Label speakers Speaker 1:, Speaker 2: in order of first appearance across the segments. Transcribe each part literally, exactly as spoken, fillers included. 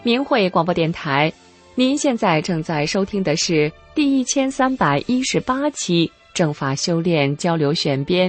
Speaker 1: 明慧广播电台，您现在正在收听的是第一千三百一十八期正法修炼交流选编。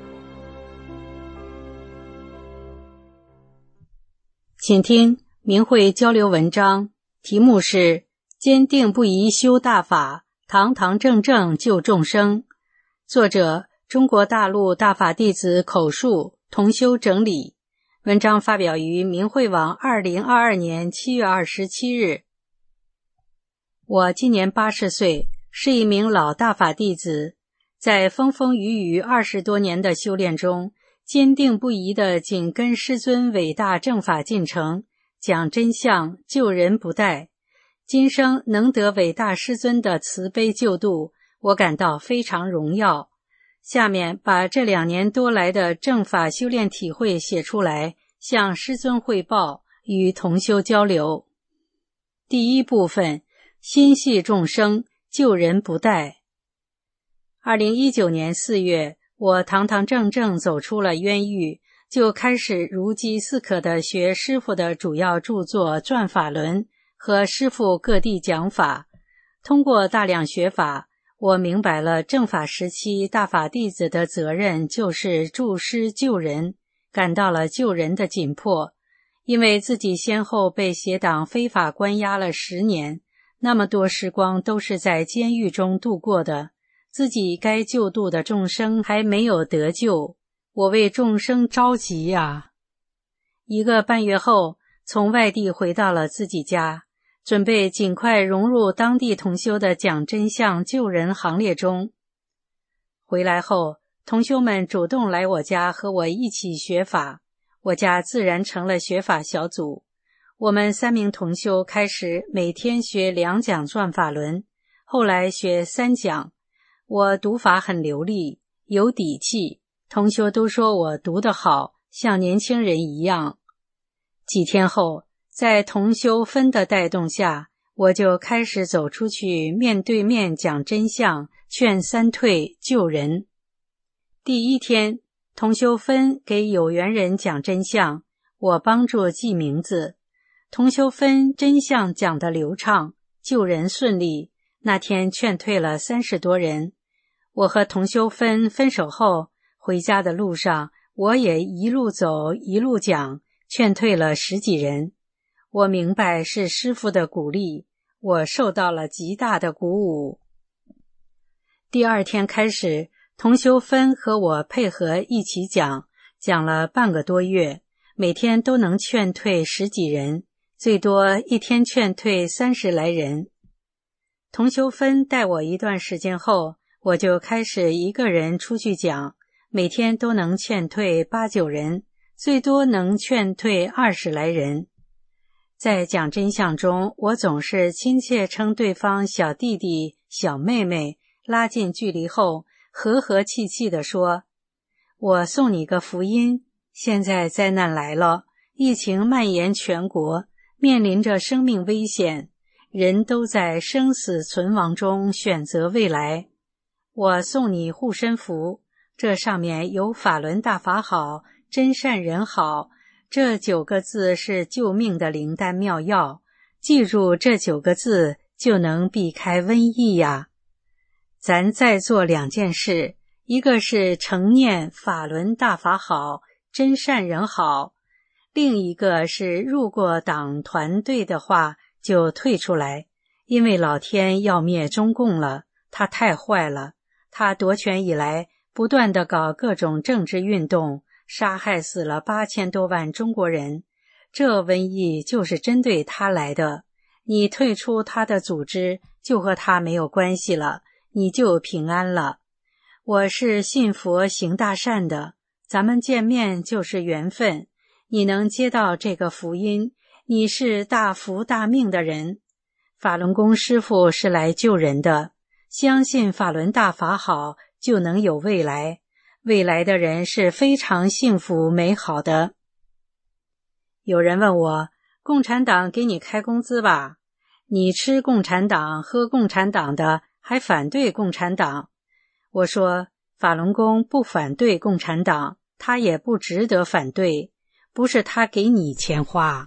Speaker 2: 请听明慧交流文章，题目是坚定不移修大法，堂堂正正救众生。作者中国大陆大法弟子口述，同修整理。文章发表于明慧网二零二二年七月二十七日。我今年八十岁，是一名老大法弟子，在风风雨雨二十多年的修炼中，坚定不移地紧跟师尊伟大正法进程，讲真相，救人不怠。今生能得伟大师尊的慈悲救度，我感到非常荣耀。下面把这两年多来的正法修炼体会写出来，向师尊汇报，与同修交流。第一部分，心系众生，救人不怠。二零一九年四月，我堂堂正正走出了冤狱，就开始如饥似渴地学师父的主要著作《转法轮》和师父各地讲法。通过大量学法，我明白了正法时期大法弟子的责任就是助师救人，感到了救人的紧迫。因为自己先后被邪党非法关押了十年，那么多时光都是在监狱中度过的，自己该救度的众生还没有得救，我为众生着急呀。一个半月后，从外地回到了自己家，准备尽快融入当地同修的讲真相救人行列中。回来后，同修们主动来我家和我一起学法，我家自然成了学法小组。我们三名同修开始每天学两讲转法轮，后来学三讲。我读法很流利，有底气，同修都说我读得好，像年轻人一样。几天后，在同修分的带动下，我就开始走出去，面对面讲真相，劝三退救人。第一天，同修分给有缘人讲真相，我帮助记名字。同修分真相讲得流畅，救人顺利，那天劝退了三十多人。我和同修分分手后，回家的路上，我也一路走一路讲，劝退了十几人。我明白是师父的鼓励，我受到了极大的鼓舞。第二天开始，同修分和我配合一起讲，讲了半个多月，每天都能劝退十几人，最多一天劝退三十来人。同修分带我一段时间后，我就开始一个人出去讲，每天都能劝退八九人，最多能劝退二十来人。在讲真相中，我总是亲切称对方小弟弟、小妹妹，拉近距离后，和和气气地说：我送你个福音，现在灾难来了，疫情蔓延全国，面临着生命危险，人都在生死存亡中选择未来。我送你护身符，这上面有法轮大法好，真善人好，这九个字是救命的灵丹妙药，记住这九个字就能避开瘟疫呀。咱再做两件事，一个是承念法轮大法好，真善人好，另一个是入过党团队的话就退出来，因为老天要灭中共了，他太坏了，他夺权以来不断地搞各种政治运动，杀害死了八千多万中国人，这瘟疫就是针对他来的，你退出他的组织就和他没有关系了，你就平安了。我是信佛行大善的，咱们见面就是缘分，你能接到这个福音，你是大福大命的人。法轮功师父是来救人的，相信法轮大法好，就能有未来，未来的人是非常幸福美好的。有人问我，共产党给你开工资吧？你吃共产党喝共产党的，还反对共产党？我说，法轮功不反对共产党，他也不值得反对，不是他给你钱花，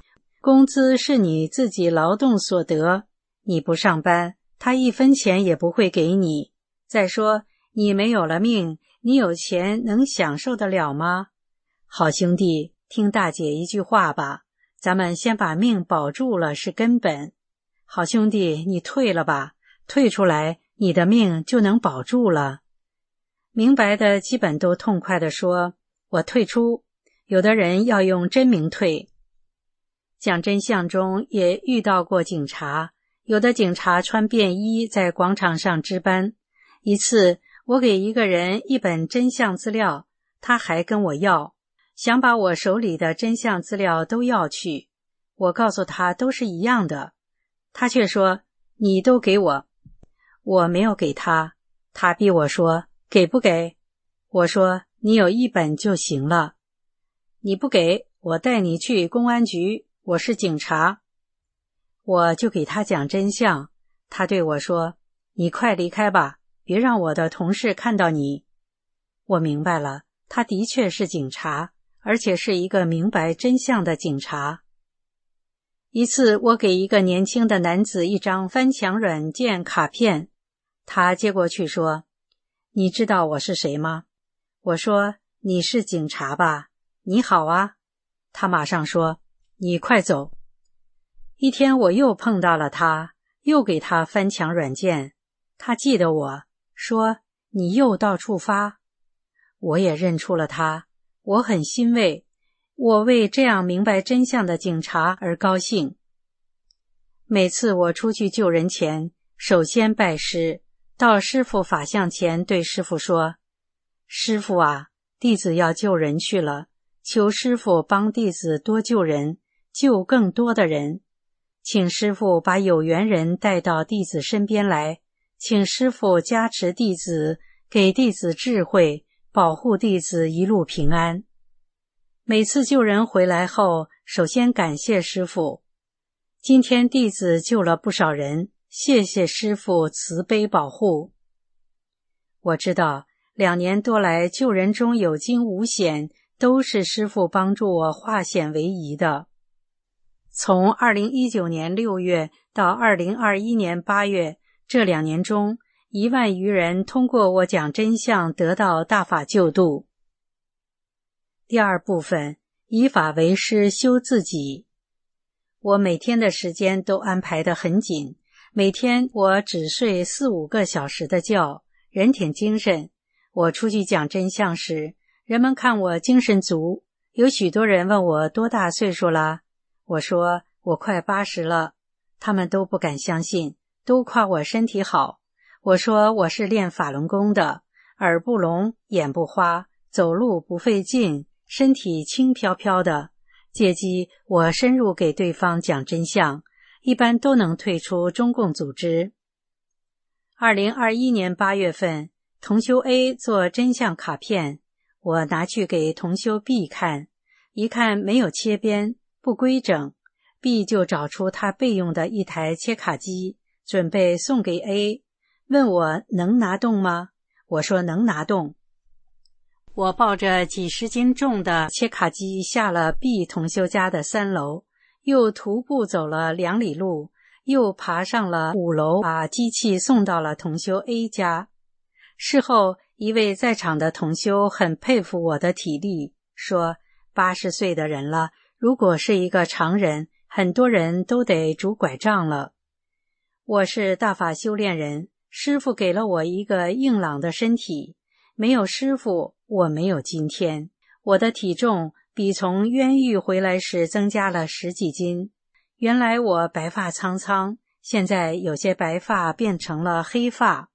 Speaker 2: 工资是你自己劳动所得，你不上班，他一分钱也不会给你。再说，你没有了命，你有钱能享受得了吗？好兄弟，听大姐一句话吧，咱们先把命保住了是根本。好兄弟，你退了吧，退出来，你的命就能保住了。明白的基本都痛快地说，我退出。有的人要用真名退。讲真相中也遇到过警察，有的警察穿便衣在广场上值班。一次我给一个人一本真相资料，他还跟我要，想把我手里的真相资料都要去。我告诉他都是一样的，他却说你都给我。我没有给他，他逼我说给不给？我说你有一本就行了。你不给，我带你去公安局，我是警察。我就给他讲真相，他对我说你快离开吧，别让我的同事看到你。我明白了，他的确是警察，而且是一个明白真相的警察。一次我给一个年轻的男子一张翻墙软件卡片，他接过去说，你知道我是谁吗？我说你是警察吧？你好啊。他马上说你快走。一天我又碰到了他，又给他翻墙软件，他记得我，说你又到处发。我也认出了他，我很欣慰，我为这样明白真相的警察而高兴。每次我出去救人前，首先拜师，到师父法像前对师父说，师父啊，弟子要救人去了，求师父帮弟子多救人，救更多的人。请师父把有缘人带到弟子身边来，请师父加持弟子，给弟子智慧，保护弟子一路平安。每次救人回来后，首先感谢师父。今天弟子救了不少人，谢谢师父慈悲保护。我知道两年多来救人中有惊无险，都是师父帮助我化险为夷的。从二零一九年六月到二零二一年八月，这两年中，一万余人通过我讲真相得到大法救度。第二部分，以法为师修自己。我每天的时间都安排得很紧，每天我只睡四五个小时的觉，人挺精神。我出去讲真相时，人们看我精神足，有许多人问我多大岁数了，我说我快八十了，他们都不敢相信，都夸我身体好。我说我是练法轮功的，耳不聋，眼不花，走路不费劲，身体轻飘飘的。借机我深入给对方讲真相，一般都能退出中共组织。二零二一年八月份，同修 A 做真相卡片，我拿去给同修 B 看，一看没有切边，不规整， B 就找出他备用的一台切卡机，准备送给 A， 问我能拿动吗？我说能拿动。我抱着几十斤重的切卡机下了 B 同修家的三楼，又徒步走了两里路，又爬上了五楼，把机器送到了同修 A 家。事后一位在场的同修很佩服我的体力，说八十岁的人了，如果是一个常人，很多人都得拄拐杖了。我是大法修炼人，师父给了我一个硬朗的身体，没有师父，我没有今天。我的体重比从冤狱回来时增加了十几斤。原来我白发苍苍，现在有些白发变成了黑发。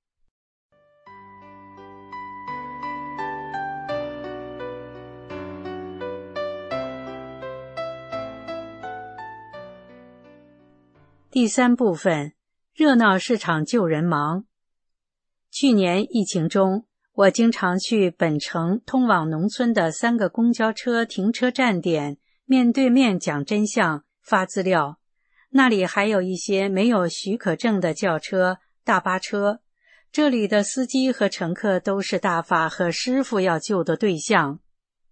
Speaker 2: 第三部分，热闹市场救人忙。去年疫情中，我经常去本城通往农村的三个公交车停车站点，面对面讲真相，发资料。那里还有一些没有许可证的轿车、大巴车，这里的司机和乘客都是大法和师父要救的对象。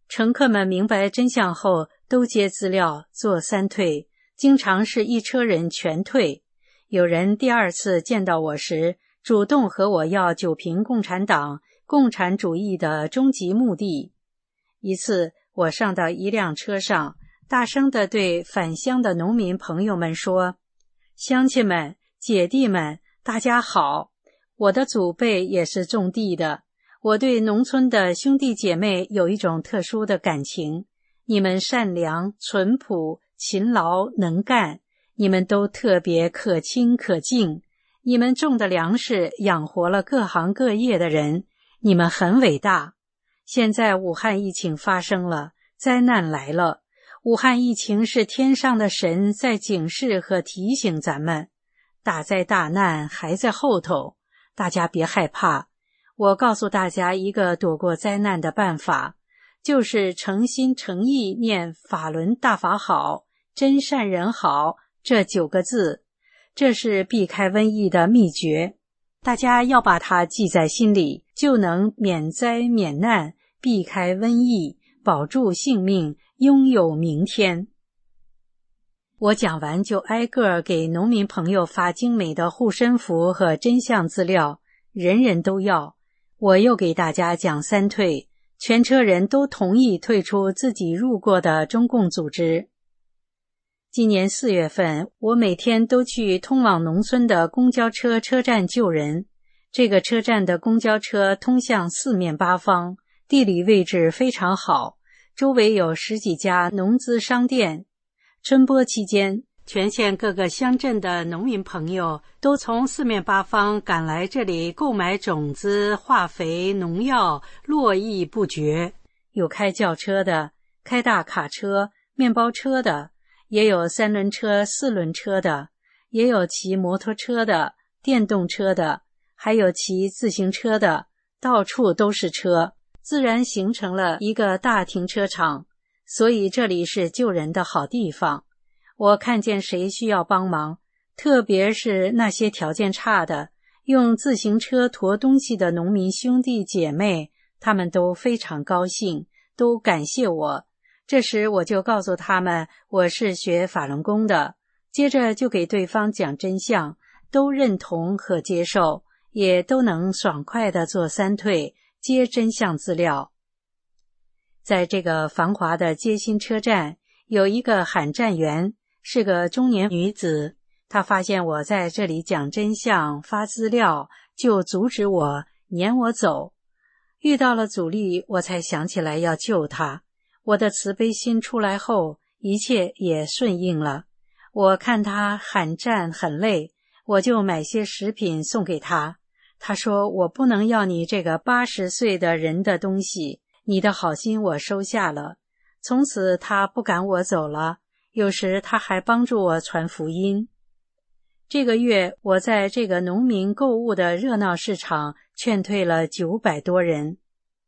Speaker 2: 乘客们明白真相后，都接资料做三退，经常是一车人全退。有人第二次见到我时，主动和我要九评共产党、共产主义的终极目的。一次，我上到一辆车上，大声地对返乡的农民朋友们说：乡亲们、姐弟们，大家好！我的祖辈也是种地的，我对农村的兄弟姐妹有一种特殊的感情。你们善良、淳朴、勤劳、能干，你们都特别可亲可敬。你们种的粮食养活了各行各业的人，你们很伟大。现在武汉疫情发生了，灾难来了。武汉疫情是天上的神在警示和提醒咱们，大灾大难还在后头，大家别害怕。我告诉大家一个躲过灾难的办法，就是诚心诚意念法轮大法好，真善人好这九个字，这是避开瘟疫的秘诀。大家要把它记在心里，就能免灾免难，避开瘟疫，保住性命，拥有明天。我讲完就挨个给农民朋友发精美的护身符和真相资料，人人都要。我又给大家讲三退，全车人都同意退出自己入过的中共组织。今年四月份，我每天都去通往农村的公交车车站救人。这个车站的公交车通向四面八方，地理位置非常好，周围有十几家农资商店。春播期间，全县各个乡镇的农民朋友都从四面八方赶来这里购买种子、化肥、农药，络绎不绝。有开轿车的，开大卡车、面包车的，也有三轮车、四轮车的，也有骑摩托车的、电动车的，还有骑自行车的，到处都是车，自然形成了一个大停车场，所以这里是救人的好地方。我看见谁需要帮忙，特别是那些条件差的，用自行车驮东西的农民兄弟姐妹，他们都非常高兴，都感谢我。这时我就告诉他们我是学法轮功的，接着就给对方讲真相，都认同和接受，也都能爽快地做三退，接真相资料。在这个繁华的街心车站，有一个喊站员，是个中年女子，她发现我在这里讲真相发资料，就阻止我，撵我走。遇到了阻力，我才想起来要救她。我的慈悲心出来后，一切也顺应了。我看她喊站很累，我就买些食品送给她。她说我不能要你这个八十岁的人的东西，你的好心我收下了。从此她不赶我走了，有时她还帮助我传福音。这个月我在这个农民购物的热闹市场劝退了九百多人。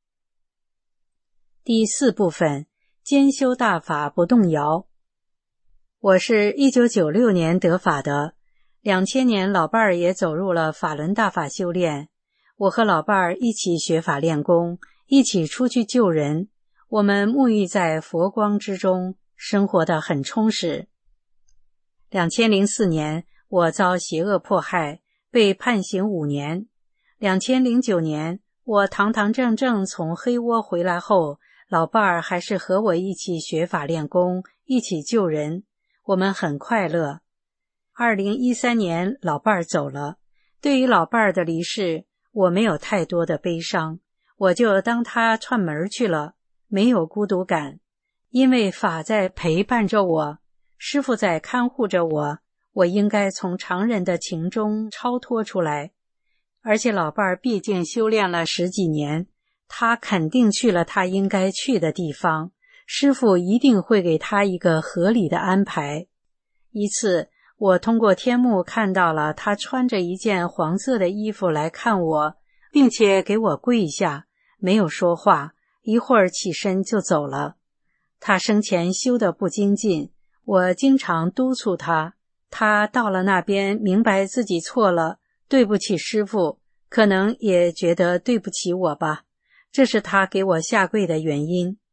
Speaker 2: 第四部分，兼修大法不动摇。我是一九九六年得法的，两千年老伴儿也走入了法轮大法修炼。我和老伴儿一起学法练功，一起出去救人。我们沐浴在佛光之中，生活得很充实。两千零四年，我遭邪恶迫害，被判刑五年。两千零九年，我堂堂正正从黑窝回来后，老伴儿还是和我一起学法练功，一起救人，我们很快乐。二零一三年，老伴儿走了。对于老伴儿的离世，我没有太多的悲伤，我就当他串门去了，没有孤独感。因为法在陪伴着我，师父在看护着我，我应该从常人的情中超脱出来。而且老伴儿毕竟修炼了十几年，他肯定去了他应该去的地方，师父一定会给他一个合理的安排。一次，我通过天幕看到了他穿着一件黄色的衣服来看我，并且给我跪下，没有说话，一会儿起身就走了。他生前修得不精进，我经常督促他，他到了那边明白自己错了，对不起师父，可能也觉得对不起我吧，这是他给我下跪的原因。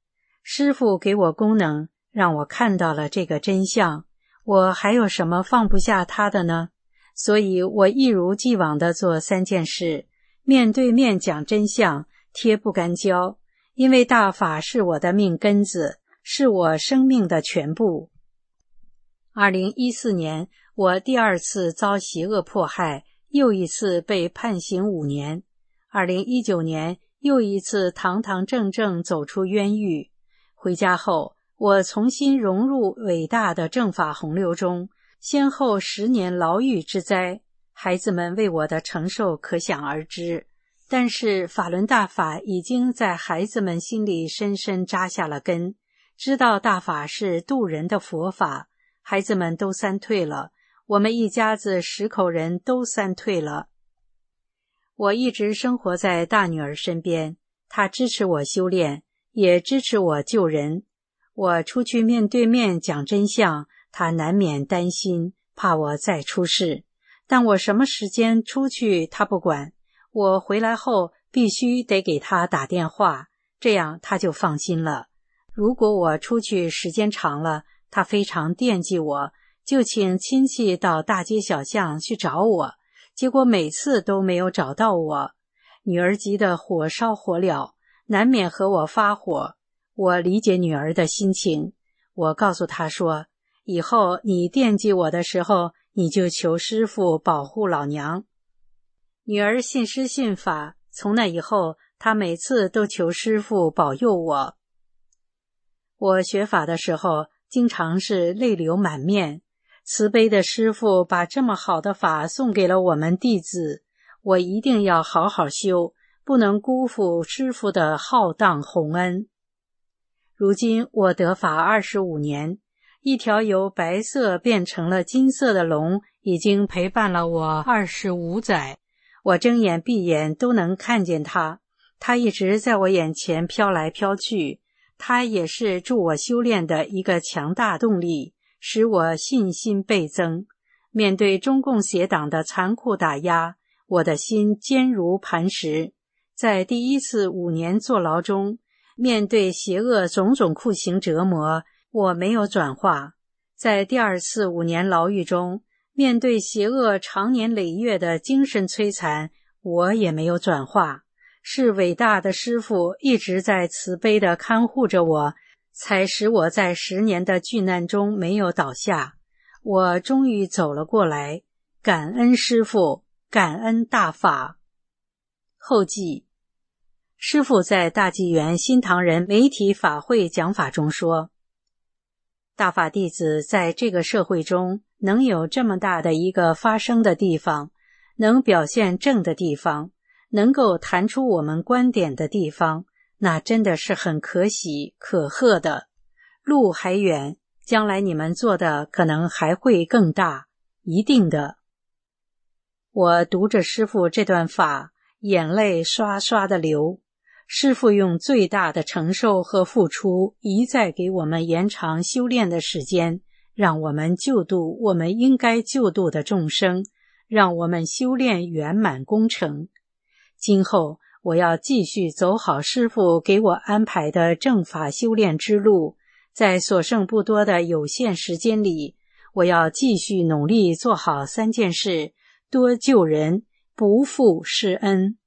Speaker 2: 师父给我功能，让我看到了这个真相，我还有什么放不下他的呢？所以我一如既往地做三件事，面对面讲真相，贴不干胶，因为大法是我的命根子，是我生命的全部。二零一四年，我第二次遭邪恶迫害，又一次被判刑五年。二零一九年，又一次堂堂正正走出冤狱。回家后，我重新融入伟大的正法洪流中，先后十年牢狱之灾，孩子们为我的承受可想而知。但是法轮大法已经在孩子们心里深深扎下了根，知道大法是渡人的佛法，孩子们都三退了，我们一家子十口人都三退了。我一直生活在大女儿身边，她支持我修炼，也支持我救人。我出去面对面讲真相，她难免担心，怕我再出事。但我什么时间出去她不管，我回来后必须得给她打电话，这样她就放心了。如果我出去时间长了，她非常惦记我，就请亲戚到大街小巷去找我，结果每次都没有找到我。女儿急得火烧火燎，难免和我发火。我理解女儿的心情，我告诉她说，以后你惦记我的时候，你就求师父保护老娘。女儿信师信法，从那以后，她每次都求师父保佑我。我学法的时候，经常是泪流满面，慈悲的师父把这么好的法送给了我们弟子，我一定要好好修，不能辜负师父的浩荡宏恩。如今我得法二十五年，一条由白色变成了金色的龙已经陪伴了我二十五载，我睁眼闭眼都能看见它，它一直在我眼前飘来飘去，它也是助我修炼的一个强大动力，使我信心倍增。面对中共邪党的残酷打压，我的心坚如磐石。在第一次五年坐牢中，面对邪恶种种酷刑折磨，我没有转化。在第二次五年牢狱中，面对邪恶长年累月的精神摧残，我也没有转化。是伟大的师父一直在慈悲地看护着我，才使我在十年的巨难中没有倒下。我终于走了过来，感恩师父，感恩大法。后记：师父在大纪元新唐人媒体法会讲法中说，大法弟子在这个社会中能有这么大的一个发声的地方，能表现正的地方，能够谈出我们观点的地方，那真的是很可喜可贺的。路还远，将来你们做的可能还会更大，一定的。我读着师父这段法，眼泪刷刷的流。师父用最大的承受和付出，一再给我们延长修炼的时间，让我们救度我们应该救度的众生，让我们修炼圆满功成。今后我要继续走好师父给我安排的正法修炼之路，在所剩不多的有限时间里，我要继续努力做好三件事，多救人，不负师恩。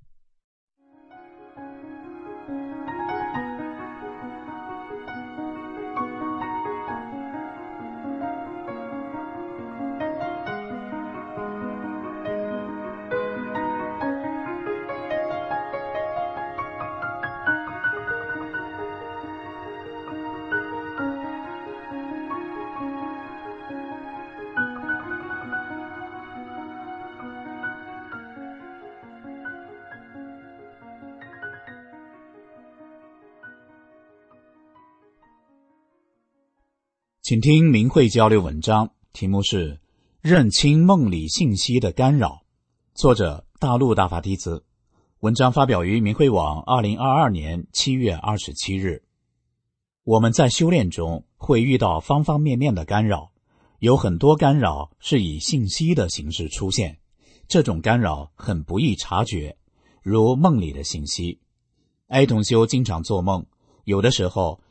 Speaker 3: 请听明慧交流文章，题目是认清梦里信息的干扰，作者大陆大法弟子。文章发表于明慧网二零二二年七月二十七日。我们在修炼中会遇到方方面面的干扰，有很多干扰是以信息的形式出现，这种干扰很不易察觉，如梦里的信息。哀同修经常做梦，有的时候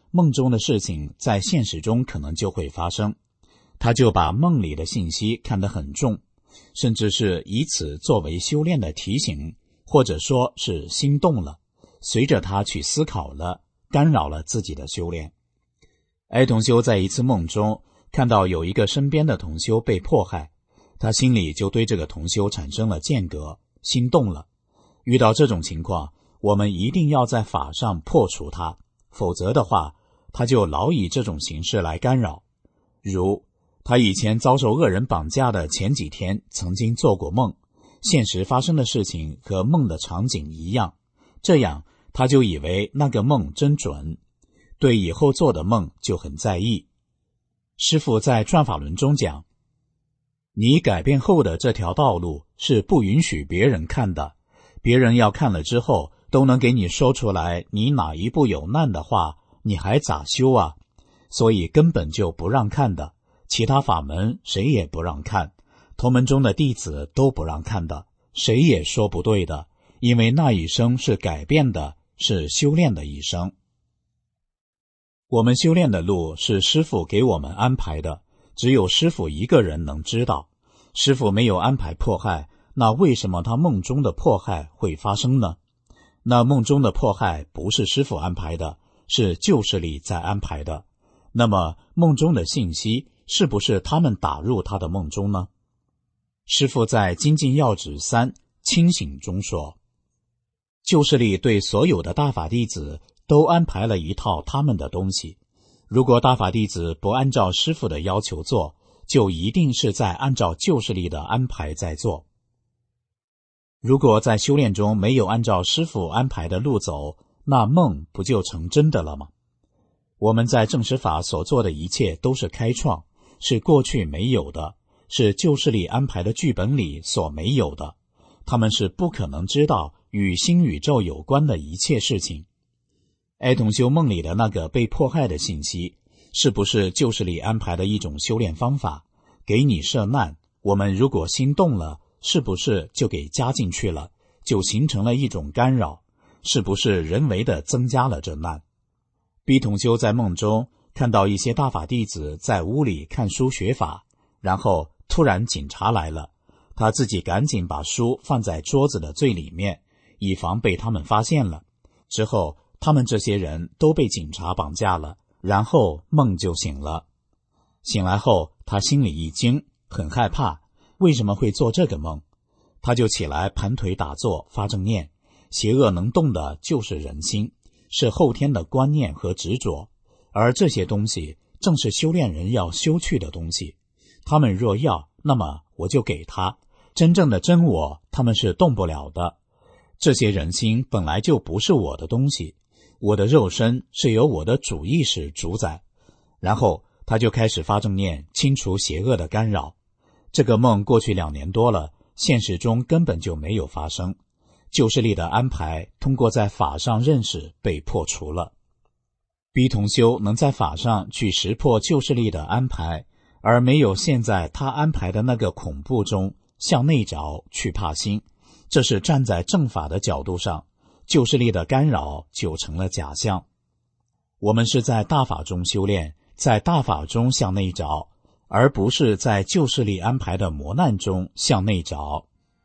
Speaker 3: 梦中的事情在现实中可能就会发生，他就把梦里的信息看得很重，甚至是以此作为修炼的提醒，或者说是心动了，随着他去思考了，干扰了自己的修炼。艾同修在一次梦中看到有一个身边的同修被迫害，他心里就对这个同修产生了间隔，心动了。遇到这种情况，我们一定要在法上破除它，否则的话，他就老以这种形式来干扰。如他以前遭受恶人绑架的前几天曾经做过梦，现实发生的事情和梦的场景一样，这样他就以为那个梦真准，对以后做的梦就很在意。师父在转法轮中讲，你改变后的这条道路是不允许别人看的，别人要看了之后都能给你说出来你哪一步有难的话，你还咋修啊？所以根本就不让看的，其他法门谁也不让看，同门中的弟子都不让看的，谁也说不对的，因为那一生是改变的，是修炼的一生。我们修炼的路是师父给我们安排的，只有师父一个人能知道。师父没有安排迫害，那为什么他梦中的迫害会发生呢？那梦中的迫害不是师父安排的，是旧势力在安排的。那么梦中的信息是不是他们打入他的梦中呢？师父在精进要旨三清醒中说，旧势力对所有的大法弟子都安排了一套他们的东西，如果大法弟子不按照师父的要求做，就一定是在按照旧势力的安排在做。如果在修炼中没有按照师父安排的路走，那梦不就成真的了吗？我们在正实法所做的一切都是开创，是过去没有的，是旧势力安排的剧本里所没有的，他们是不可能知道与新宇宙有关的一切事情。艾同修梦里的那个被迫害的信息，是不是旧势力安排的一种修炼方法？给你设难，我们如果心动了，是不是就给加进去了，就形成了一种干扰？是不是人为的增加了这难？毕同修在梦中看到一些大法弟子在屋里看书学法，然后突然警察来了，他自己赶紧把书放在桌子的最里面，以防被他们发现了。之后他们这些人都被警察绑架了，然后梦就醒了。醒来后他心里一惊，很害怕，为什么会做这个梦？他就起来盘腿打坐发正念，邪恶能动的就是人心，是后天的观念和执着，而这些东西正是修炼人要修去的东西。他们若要，那么我就给他，真正的真我他们是动不了的。这些人心本来就不是我的东西，我的肉身是由我的主意识主宰。然后他就开始发正念，清除邪恶的干扰。这个梦过去两年多了，现实中根本就没有发生，旧势力的安排通过在法上认识被破除了。逼同修能在法上去识破旧势力的安排，而没有陷在他安排的那个恐怖中向内找去怕心，这是站在正法的角度上，旧势力的干扰就成了假象。我们是在大法中修炼，在大法中向内找，而不是在旧势力安排的磨难中向内找。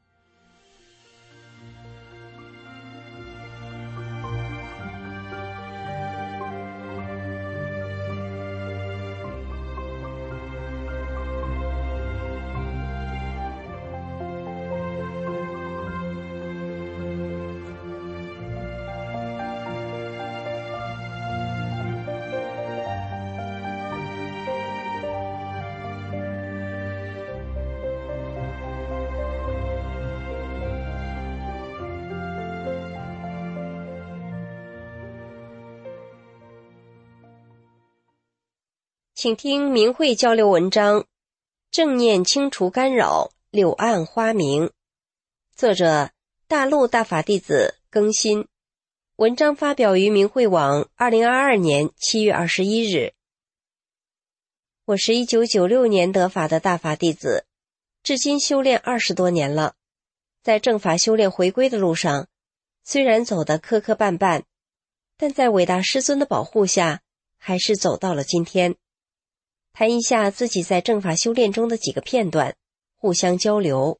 Speaker 4: 请听明慧交流文章，正念清除干扰，柳暗花明。作者大陆大法弟子更新，文章发表于明慧网二零二二年七月二十一日。我是一九九六年得法的大法弟子，至今修炼二十多年了。在正法修炼回归的路上，虽然走得磕磕绊绊，但在伟大师尊的保护下， 还是走到了今天。谈一下自己在正法修炼中的几个片段，互相交流。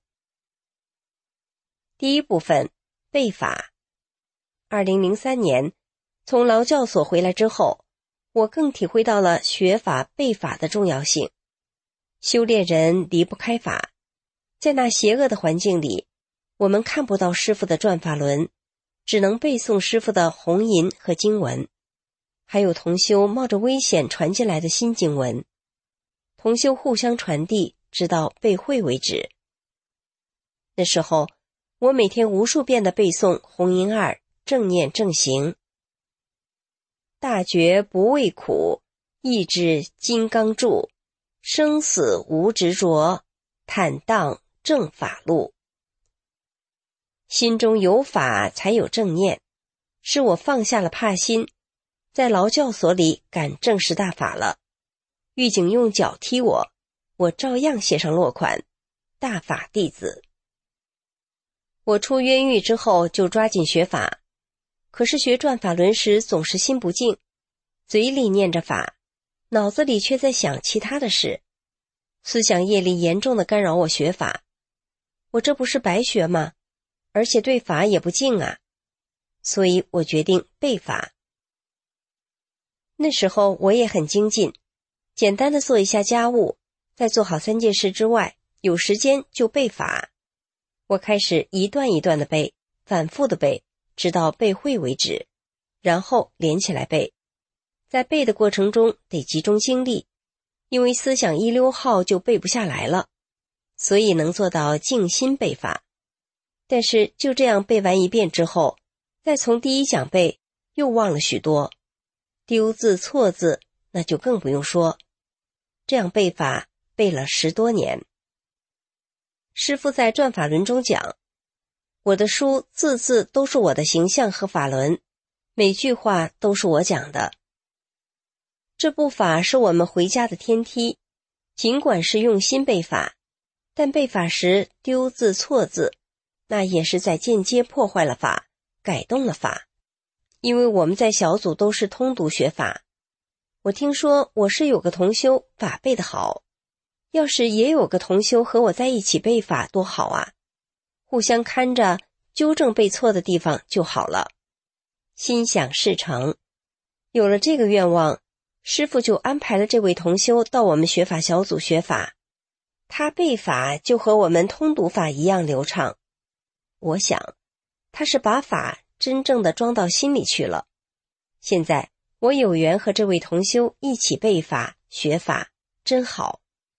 Speaker 4: 第一部分，背法。二零零三年，从劳教所回来之后，我更体会到了学法背法的重要性。修炼人离不开法，在那邪恶的环境里，我们看不到师父的转法轮，只能背诵师父的红吟和经文，还有同修冒着危险传进来的新经文，同修互相传递，直到背会为止。那时候，我每天无数遍地背诵红吟二，正念正行。大觉不畏苦，意志金刚柱，生死无执着，坦荡正法路。心中有法才有正念，是我放下了怕心，在劳教所里敢正视大法了。狱警用脚踢我，我照样写上落款，大法弟子。我出冤狱之后就抓紧学法，可是学转法轮时总是心不静，嘴里念着法，脑子里却在想其他的事，思想业力严重的干扰我学法。我这不是白学吗？而且对法也不敬啊，所以我决定背法。那时候我也很精进，简单的做一下家务，在做好三件事之外，有时间就背法。我开始一段一段的背，反复的背，直到背会为止，然后连起来背。在背的过程中得集中精力，因为思想一溜号就背不下来了，所以能做到静心背法。但是就这样背完一遍之后，再从第一讲背，又忘了许多，丢字错字那就更不用说。这样背法背了十多年。师父在转法轮中讲，我的书字字都是我的形象和法轮，每句话都是我讲的。这部法是我们回家的天梯，尽管是用心背法，但背法时丢字错字，那也是在间接破坏了法，改动了法。因为我们在小组都是通读学法，我听说我是有个同修法背得好，要是也有个同修和我在一起背法多好啊，互相看着纠正背错的地方就好了。心想事成，有了这个愿望，师父就安排了这位同修到我们学法小组学法，他背法就和我们通读法一样流畅。我想他是把法真正的装到心里去了。现在我有缘和这位同修一起背法学法，真好。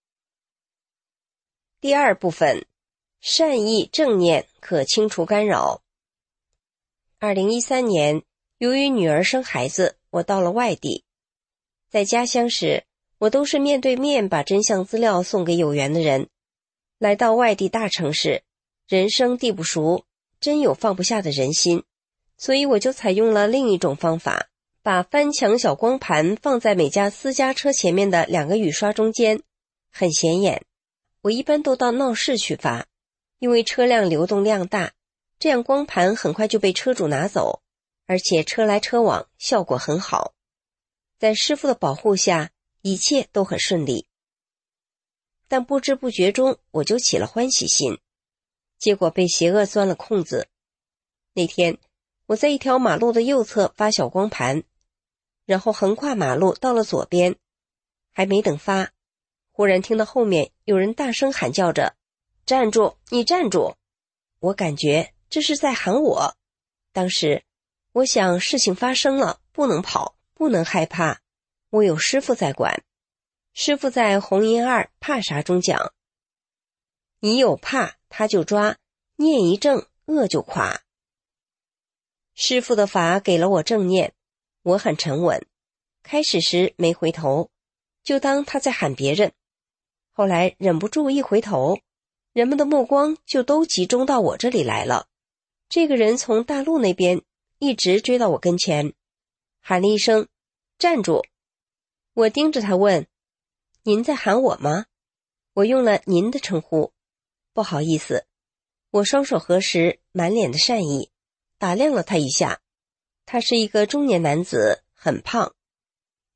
Speaker 4: 第二部分，善意正念可清除干扰。二零一三年，由于女儿生孩子，我到了外地。在家乡时，我都是面对面把真相资料送给有缘的人。来到外地大城市，人生地不熟，真有放不下的人心，所以我就采用了另一种方法，把翻墙小光盘放在每家私家车前面的两个雨刷中间，很显眼。我一般都到闹市去发，因为车辆流动量大，这样光盘很快就被车主拿走，而且车来车往，效果很好。在师父的保护下，一切都很顺利。但不知不觉中，我就起了欢喜心，结果被邪恶钻了空子。那天，我在一条马路的右侧发小光盘，然后横跨马路到了左边，还没等发，忽然听到后面有人大声喊叫着：“站住，你站住！”我感觉这是在喊我。当时，我想事情发生了，不能跑，不能害怕，我有师父在管。师父在红银二怕啥中讲，你有怕他就抓，念一正恶就垮。师父的法给了我正念，我很沉稳，开始时没回头，就当他在喊别人。后来忍不住一回头，人们的目光就都集中到我这里来了。这个人从大陆那边一直追到我跟前，喊了一声：“站住！”我盯着他问：“您在喊我吗？”我用了您的称呼。不好意思。我双手合十，满脸的善意，打量了他一下。他是一个中年男子，很胖。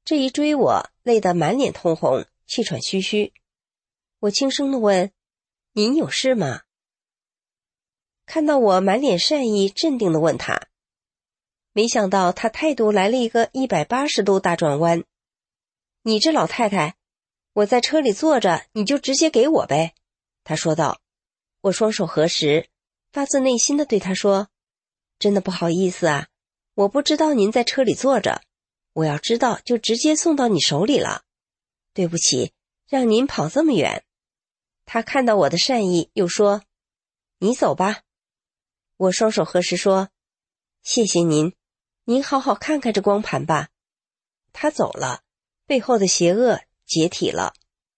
Speaker 4: 这一追我，累得满脸通红，气喘吁吁。我轻声地问：您有事吗？看到我满脸善意，镇定地问他，没想到他态度来了一个一百八十度大转弯。你这老太太，我在车里坐着，你就直接给我呗，他说道。我双手合十，发自内心地对他说，真的不好意思啊，我不知道您在车里坐着，我要知道就直接送到你手里了。对不起，让您跑这么远。他看到我的善意，又说，你走吧。我双手合十说，谢谢您，您好好看看这光盘吧。他走了，背后的邪恶解体了。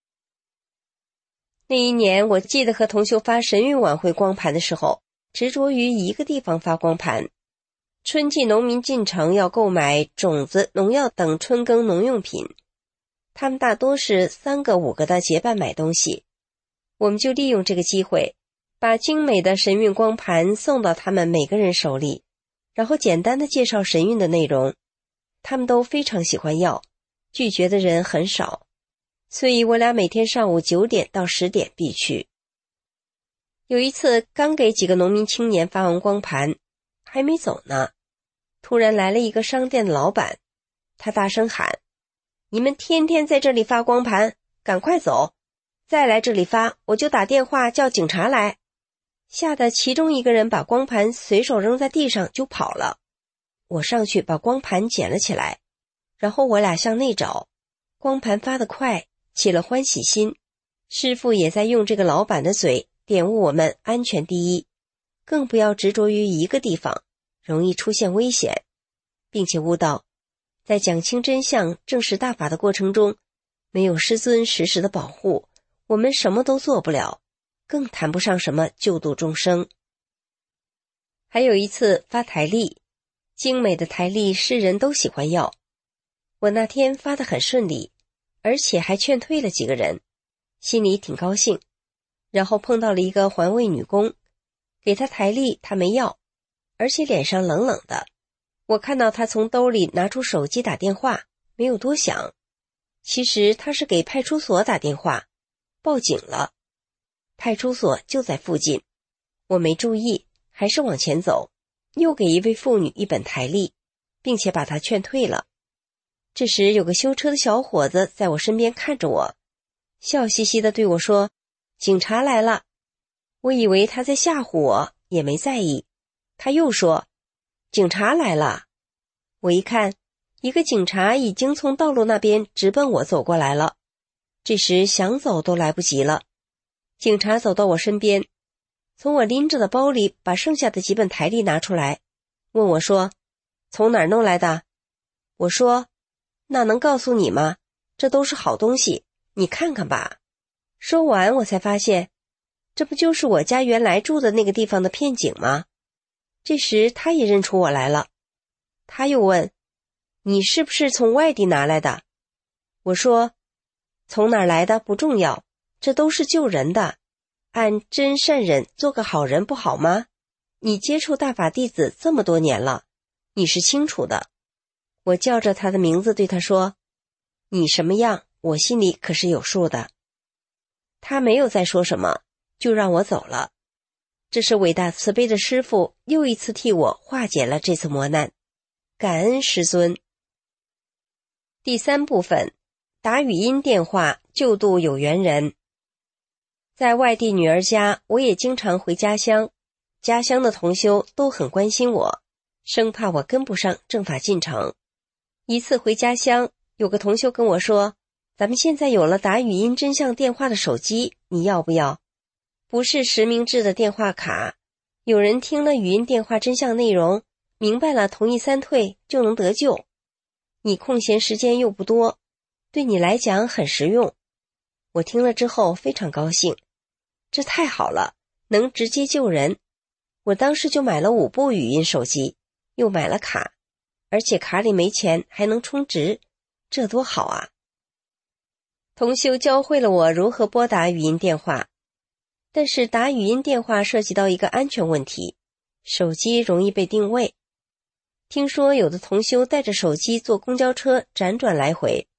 Speaker 4: 那一年，我记得和同修发神韵晚会光盘的时候，执着于一个地方发光盘。春季农民进城要购买种子、农药等春耕农用品，他们大多是三个五个的结伴买东西。我们就利用这个机会，把精美的神韵光盘送到他们每个人手里，然后简单的介绍神韵的内容。他们都非常喜欢要，拒绝的人很少，所以我俩每天上午九点到十点必去。有一次刚给几个农民青年发完光盘，还没走呢，突然来了一个商店的老板，他大声喊，你们天天在这里发光盘，赶快走，再来这里发我就打电话叫警察来。吓得其中一个人把光盘随手扔在地上就跑了。我上去把光盘捡了起来，然后我俩向内找，光盘发得快，起了欢喜心。师父也在用这个老板的嘴点悟我们安全第一，更不要执着于一个地方，容易出现危险，并且悟道，在讲清真相、证实大法的过程中，没有师尊时时的保护，我们什么都做不了，更谈不上什么救度众生。还有一次发台历，精美的台历世人都喜欢要，我那天发得很顺利，而且还劝退了几个人，心里挺高兴。然后碰到了一个环卫女工，给她台历她没要，而且脸上冷冷的。我看到她从兜里拿出手机打电话，没有多想，其实她是给派出所打电话，报警了。派出所就在附近，我没注意，还是往前走，又给一位妇女一本台历，并且把她劝退了。这时有个修车的小伙子在我身边看着我，笑嘻嘻地对我说，警察来了。我以为他在吓唬我，也没在意。他又说，警察来了。我一看，一个警察已经从道路那边直奔我走过来了，这时想走都来不及了。警察走到我身边，从我拎着的包里把剩下的几本台历拿出来，问我说，从哪儿弄来的？我说，那能告诉你吗？这都是好东西，你看看吧。说完我才发现，这不就是我家原来住的那个地方的片警吗？这时他也认出我来了，他又问，你是不是从外地拿来的？我说，从哪儿来的不重要，这都是救人的，按真善忍做个好人不好吗？你接触大法弟子这么多年了，你是清楚的。我叫着他的名字对他说，你什么样我心里可是有数的。他没有再说什么，就让我走了。这是伟大慈悲的师父又一次替我化解了这次磨难，感恩师尊。第三部分，打语音电话救度有缘人。在外地女儿家，我也经常回家乡，家乡的同修都很关心我，生怕我跟不上正法进程。一次回家乡，有个同修跟我说，咱们现在有了打语音真相电话的手机，你要不要？不是实名制的电话卡，有人听了语音电话真相内容，明白了同意三退就能得救。你空闲时间又不多，对你来讲很实用。我听了之后非常高兴，这太好了，能直接救人。我当时就买了五部语音手机，又买了卡，而且卡里没钱还能充值，这多好啊！同修教会了我如何拨打语音电话，但是打语音电话涉及到一个安全问题，手机容易被定位。听说有的同修带着手机坐公交车辗转来回，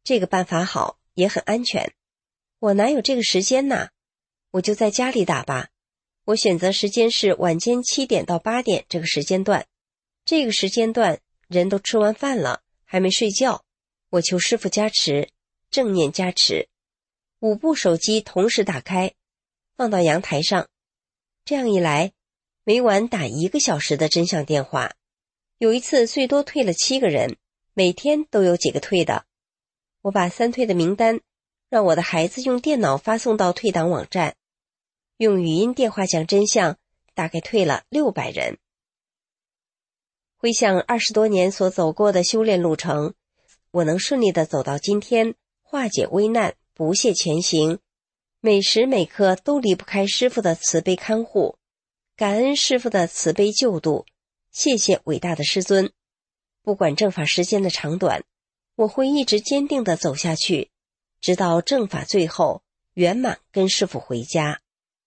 Speaker 4: 这个办法好，也很安全。我哪有这个时间呢？我就在家里打吧。我选择时间是晚间七点到八点这个时间段。这个时间段人都吃完饭了，还没睡觉。我求师父加持，正念加持。五部手机同时打开，放到阳台上。这样一来，每晚打一个小时的真相电话。有一次最多退了七个人，每天都有几个退的。我把三退的名单让我的孩子用电脑发送到退档网站，用语音电话讲真相，大概退了六百人。回想二十多年所走过的修炼路程，我能顺利地走到今天，化解危难，不懈前行，每时每刻都离不开师父的慈悲看护，感恩师父的慈悲救度，谢谢伟大的师尊。不管正法时间的长短，我会一直坚定地走下去，直到正法最后圆满跟师父回家。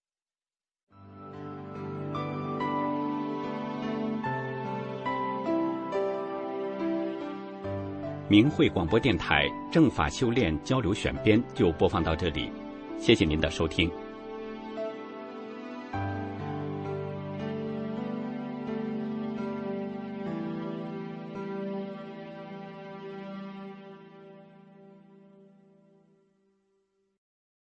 Speaker 5: 明慧广播电台正法修炼交流选编就播放到这里，谢谢您的收听。